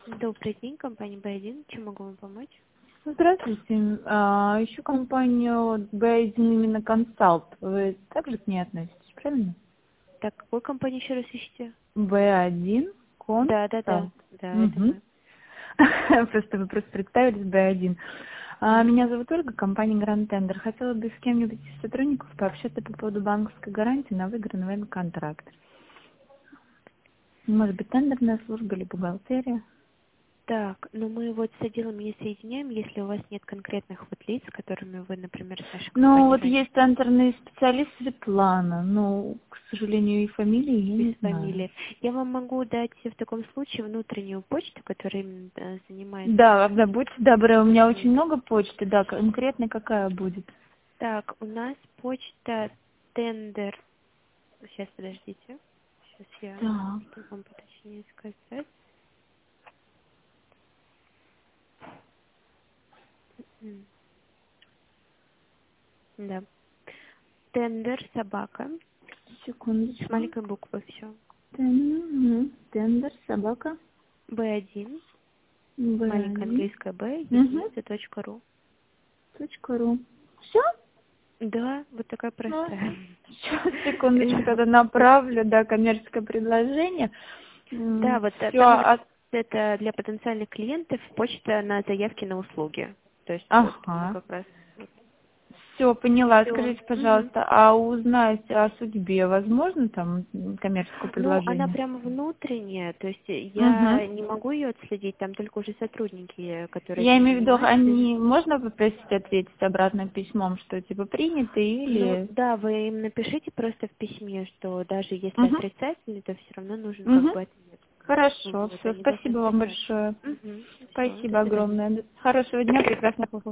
Добрый день, компания B1. Чем могу вам помочь? Здравствуйте. Ищу компанию B1 именно консалт. Вы также к ней относитесь, правильно? Так, какую компанию еще раз ищете? B1 Да, консалт. это мы. Просто вы просто представились B1. Меня зовут Ольга, компания Grand Tender. Хотела бы с кем-нибудь из сотрудников пообщаться по поводу банковской гарантии на выигранный военный контракт. Может быть, тендерная служба или бухгалтерия? Так, ну мы вот с отделом не соединяем, если у вас нет конкретных вот лиц, с которыми вы, например, с нашей Ну, компанией вот раньше есть тендерный специалист Светлана, но, к сожалению, и фамилии я без не знаю. фамилии. Я вам могу дать в таком случае внутреннюю почту, которая именно занимается. Да, да, будьте добры, у меня очень Мгм. много почты, да, конкретно какая будет? Так, у нас почта тендер. Сейчас, подождите. Сейчас я Так, чтобы вам поточнее сказать. М, Да. Тендер собака. С секундочку. маленькой буквы все. Тендер, собака, B1, маленькая B1, английская B, угу, единица.ру. .ру. Все? Да, вот такая простая. Сейчас, секундочку, тогда направлю, да, коммерческое предложение. Да, вот там Все, это для потенциальных клиентов почта на заявки на услуги. То есть вот мы ага. как раз... Все, поняла. Все. Скажите, пожалуйста, а узнать о судьбе возможно там коммерческое Ну, она предложение? прямо внутренняя, то есть Угу. я не могу ее отследить, там только уже сотрудники, которые Я этим имею в виду, занимаются. они можно попросить ответить обратным письмом, что типа принято Ну или... да, вы им напишите просто в письме, что даже если Угу. отрицательный, то все равно нужен как Угу. бы ответ. Хорошо, Вот, все, они должны спасибо вам отвечать. большое. Угу. Все, до Спасибо свидания. огромное. Хорошего дня, прекрасных выходных.